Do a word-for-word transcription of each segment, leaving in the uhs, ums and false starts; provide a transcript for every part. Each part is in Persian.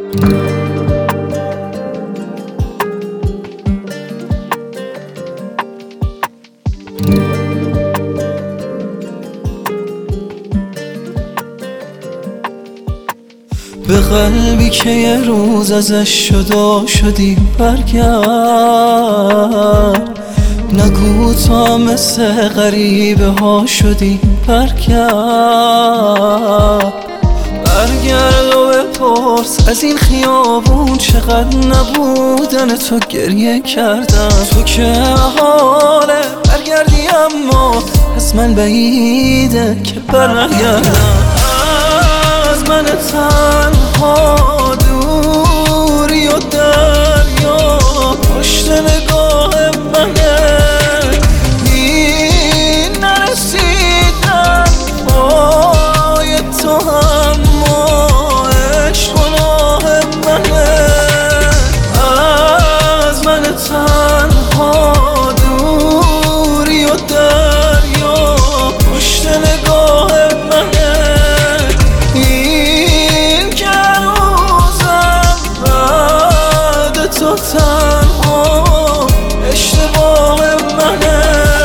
به قلبی که یه روز ازش جدا شدی برگرد، نگو تا مثل غریبه ها شدی برگرد. برگرد و بپرس از این خیابون چقدر نبودن تو گریه کردم. تو که محاله برگردی اما از من بعیده که برگردم. از من تنها دوری و دریا پشت نگاه منه، این نرسیدن پای تو اما عشق گناه منه. از من تنها دوری و دریا پشت نگاه منه، تو تنها اشتباه منه.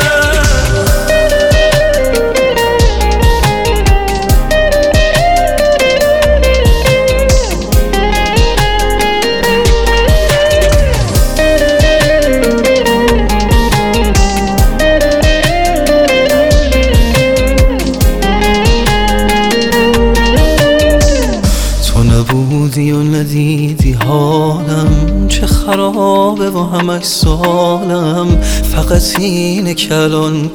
تو نبودی و ندیدی حالم چه خرابه و همش سالم، فقط اینه که الان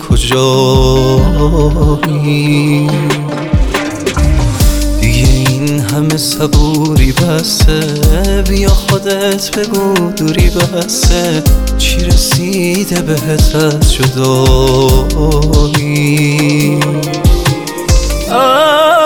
کجایی. دیگه این همه صبوری بسه، بیا خودت بگو دوری بسه، چی رسیده بهت از جدایی.